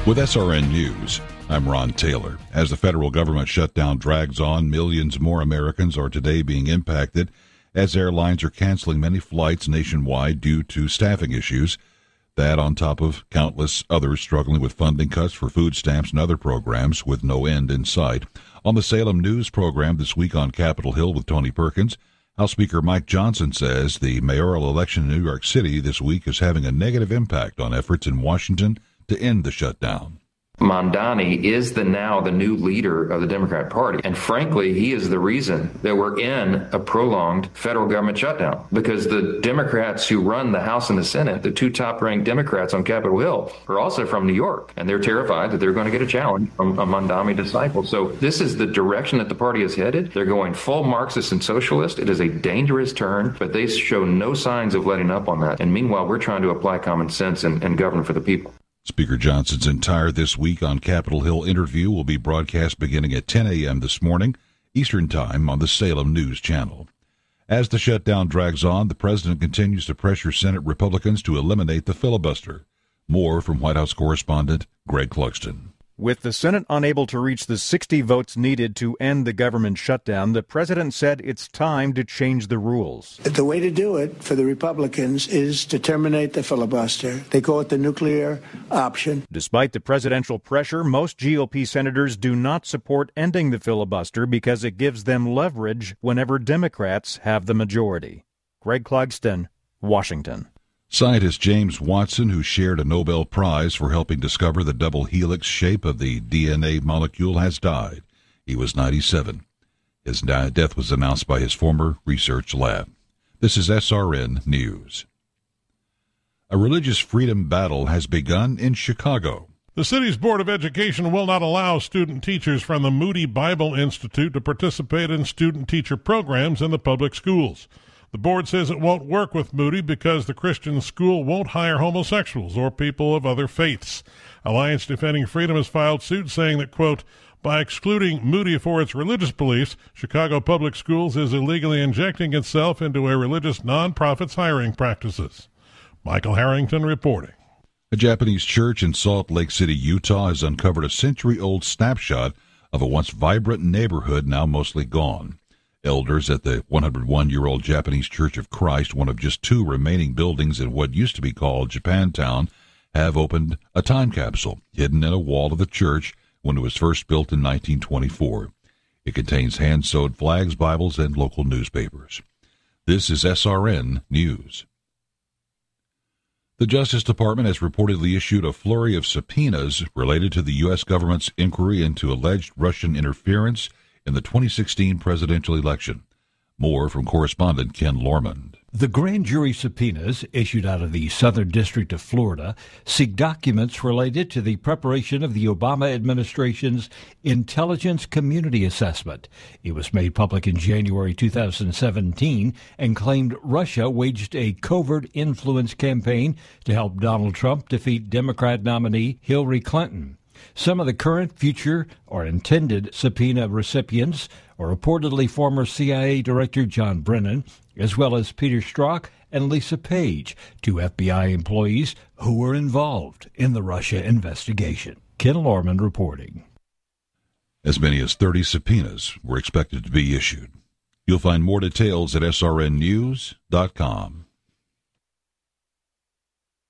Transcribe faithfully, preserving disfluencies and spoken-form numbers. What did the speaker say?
With S R N News, I'm Ron Taylor. As the federal government shutdown drags on, millions more Americans are today being impacted as airlines are canceling many flights nationwide due to staffing issues. That on top of countless others struggling with funding cuts for food stamps and other programs with no end in sight. On the Salem News program this week on Capitol Hill with Tony Perkins, House Speaker Mike Johnson says the mayoral election in New York City this week is having a negative impact on efforts in Washington to end the shutdown. Mamdani is the now the new leader of the Democrat Party. And frankly, he is the reason that we're in a prolonged federal government shutdown, because the Democrats who run the House and the Senate, the two top-ranked Democrats on Capitol Hill, are also from New York. And they're terrified that they're going to get a challenge from a Mamdani disciple. So this is the direction that the party is headed. They're going full Marxist and socialist. It is a dangerous turn, but they show no signs of letting up on that. And meanwhile, we're trying to apply common sense and, and govern for the people. Speaker Johnson's entire This Week on Capitol Hill interview will be broadcast beginning at ten a.m. this morning, Eastern Time, on the Salem News Channel. As the shutdown drags on, the president continues to pressure Senate Republicans to eliminate the filibuster. More from White House correspondent Greg Clugston. With the Senate unable to reach the sixty votes needed to end the government shutdown, the president said it's time to change the rules. The way to do it for the Republicans is to terminate the filibuster. They call it the nuclear option. Despite the presidential pressure, most G O P senators do not support ending the filibuster because it gives them leverage whenever Democrats have the majority. Greg Clugston, Washington. Scientist James Watson, who shared a Nobel Prize for helping discover the double helix shape of the D N A molecule, has died. He was ninety-seven. His death was announced by his former research lab. This is S R N News. A religious freedom battle has begun in Chicago. The city's Board of Education will not allow student teachers from the Moody Bible Institute to participate in student-teacher programs in the public schools. The board says it won't work with Moody because the Christian school won't hire homosexuals or people of other faiths. Alliance Defending Freedom has filed suit saying that, quote, by excluding Moody for its religious beliefs, Chicago Public Schools is illegally injecting itself into a religious nonprofit's hiring practices. Michael Harrington reporting. A Japanese church in Salt Lake City, Utah, has uncovered a century-old snapshot of a once vibrant neighborhood now mostly gone. Elders at the one hundred one year old Japanese Church of Christ, one of just two remaining buildings in what used to be called Japantown, have opened a time capsule hidden in a wall of the church when it was first built in nineteen twenty-four. It contains hand-sewed flags, Bibles, and local newspapers. This is S R N News. The Justice Department has reportedly issued a flurry of subpoenas related to the U S government's inquiry into alleged Russian interference in the twenty sixteen presidential election. More from correspondent Ken Lormand. The grand jury subpoenas issued out of the Southern District of Florida seek documents related to the preparation of the Obama administration's Intelligence Community Assessment. It was made public in January two thousand seventeen and claimed Russia waged a covert influence campaign to help Donald Trump defeat Democrat nominee Hillary Clinton. Some of the current, future, or intended subpoena recipients are reportedly former C I A Director John Brennan, as well as Peter Strzok and Lisa Page, two F B I employees who were involved in the Russia investigation. Ken Lorman reporting. As many as thirty subpoenas were expected to be issued. You'll find more details at S R N news dot com.